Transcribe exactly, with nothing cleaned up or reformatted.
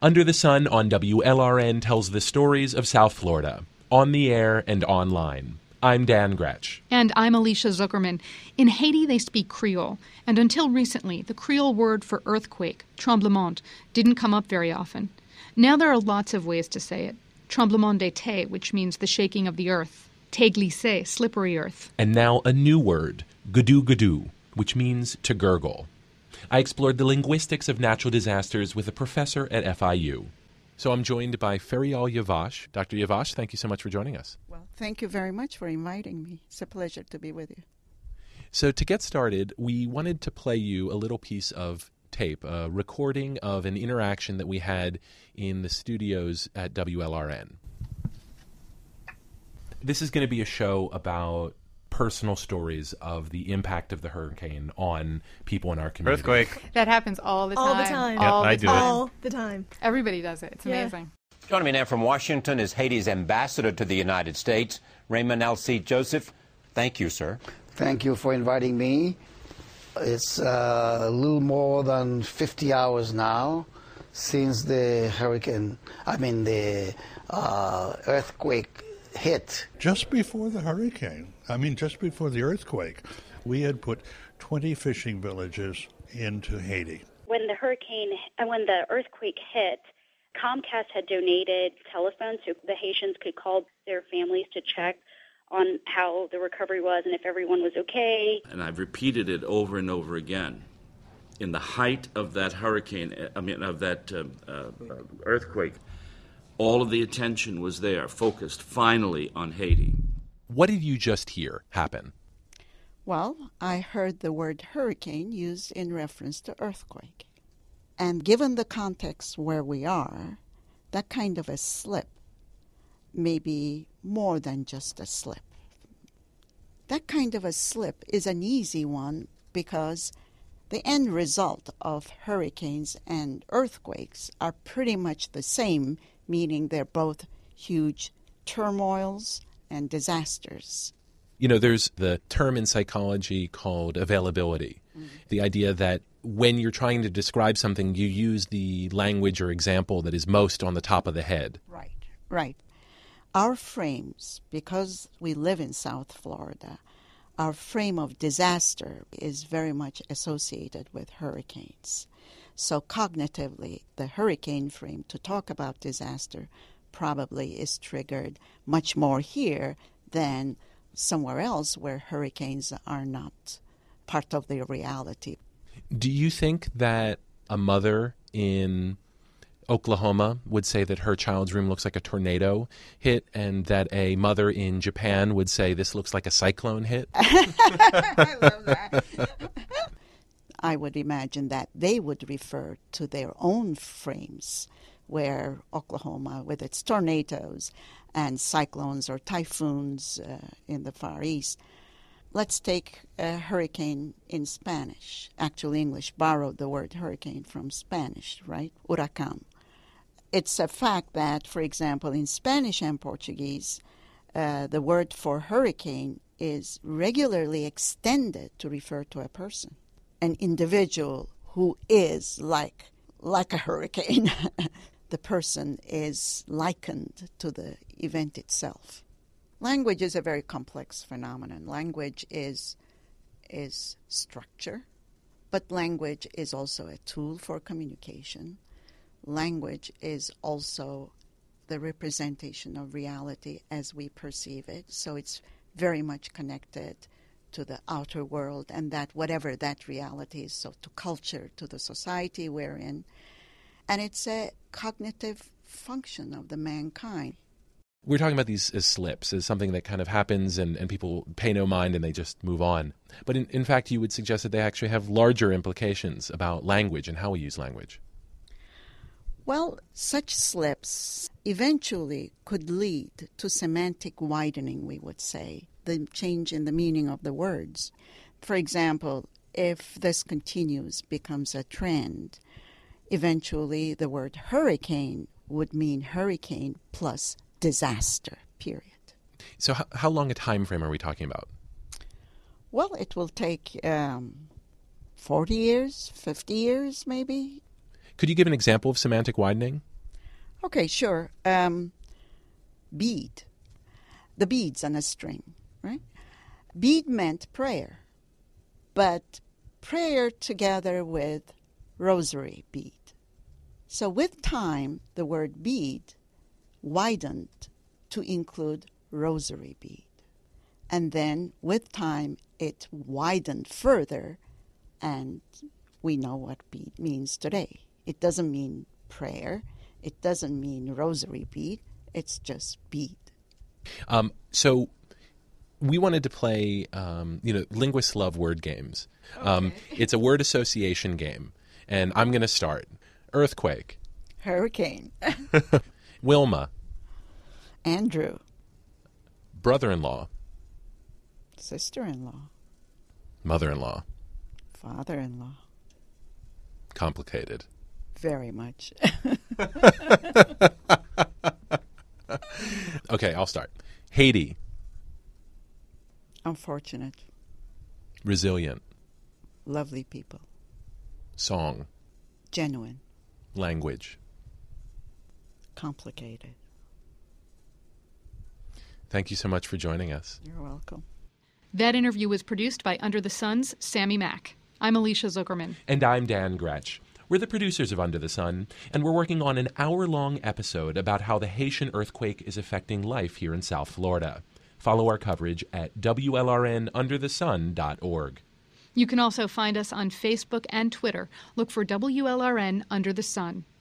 Under the Sun on W L R N tells the stories of South Florida, on the air and online. I'm Dan Gretsch. And I'm Alicia Zuckerman. In Haiti, they speak Creole. And until recently, the Creole word for earthquake, tremblement, didn't come up very often. Now there are lots of ways to say it. Tremblement de terre, which means the shaking of the earth. Terre glissée, slippery earth. And now a new word, gadoo gadoo, which means to gurgle. I explored the linguistics of natural disasters with a professor at F I U. So I'm joined by Ferial Yavash. Doctor Yavash, thank you so much for joining us. Well, thank you very much for inviting me. It's a pleasure to be with you. So to get started, we wanted to play you a little piece of tape, a recording of an interaction that we had in the studios at W L R N. This is going to be a show about personal stories of the impact of the hurricane on people in our community. Earthquake. That happens all the time. All the time. Yep, all the I do time. it. All the time. Everybody does it. It's Yeah. amazing. Joining me now from Washington is Haiti's ambassador to the United States, Raymond L C. Joseph. Thank you, sir. Thank you for inviting me. It's uh, a little more than fifty hours now since the hurricane, I mean the uh, earthquake hit. Just before the hurricane, I mean just before the earthquake, we had put twenty fishing villages into Haiti. When the hurricane, and when the earthquake hit, Comcast had donated telephones so the Haitians could call their families to check on how the recovery was and if everyone was okay. And I've repeated it over and over again. In the height of that hurricane, I mean, of that uh, uh, earthquake, all of the attention was there, focused finally on Haiti. What did you just hear happen? Well, I heard the word hurricane used in reference to earthquake. And given the context where we are, that kind of a slip may be more than just a slip. That kind of a slip is an easy one because the end result of hurricanes and earthquakes are pretty much the same, meaning they're both huge turmoils and disasters. You know, there's the term in psychology called availability. Mm-hmm. The idea that when you're trying to describe something, you use the language or example that is most on the top of the head. Right, right. Our frames, because we live in South Florida, our frame of disaster is very much associated with hurricanes. So cognitively, the hurricane frame to talk about disaster probably is triggered much more here than somewhere else where hurricanes are not part of their reality. Do you think that a mother in Oklahoma would say that her child's room looks like a tornado hit, and that a mother in Japan would say this looks like a cyclone hit? I love that. I would imagine that they would refer to their own frames, where Oklahoma, with its tornadoes and cyclones or typhoons uh, in the Far East. Let's take a hurricane in Spanish. Actually, English borrowed the word hurricane from Spanish, right? Huracán. It's a fact that, for example, in Spanish and Portuguese, uh, the word for hurricane is regularly extended to refer to a person, an individual who is like like a hurricane. The person is likened to the event itself. Language is a very complex phenomenon. Language is is structure, but language is also a tool for communication. Language is also the representation of reality as we perceive it. So it's very much connected to the outer world, and that whatever that reality is, so to culture, to the society we're in. And it's a cognitive function of the mankind. We're talking about these as slips, as something that kind of happens and, and people pay no mind and they just move on. But in, in fact, you would suggest that they actually have larger implications about language and how we use language. Well, such slips eventually could lead to semantic widening, we would say, the change in the meaning of the words. For example, if this continues, becomes a trend, eventually the word hurricane would mean hurricane plus disaster, period. So how, how long a time frame are we talking about? Well, it will take um, forty years, fifty years maybe. Could you give an example of semantic widening? Okay, sure. Um, bead. The beads on a string, right? Bead meant prayer, but prayer together with rosary bead. So with time, the word bead widened to include rosary bead. And then with time, it widened further, and we know what bead means today. It doesn't mean prayer. It doesn't mean rosary bead. It's just bead. Um, so we wanted to play, um, you know, linguists love word games. Okay. Um, it's a word association game, and I'm going to start. Earthquake. Hurricane. Wilma. Andrew. Brother-in-law. Sister-in-law. Mother-in-law. Father-in-law. Complicated. Very much. Okay, I'll start. Haiti. Unfortunate. Resilient. Lovely people. Song. Genuine. Language. Complicated. Thank you so much for joining us. You're welcome. That interview was produced by Under the Sun's Sammy Mack. I'm Alicia Zuckerman. And I'm Dan Gretsch. We're the producers of Under the Sun, and we're working on an hour-long episode about how the Haitian earthquake is affecting life here in South Florida. Follow our coverage at W L R N under the sun dot org. You can also find us on Facebook and Twitter. Look for W L R N Under the Sun.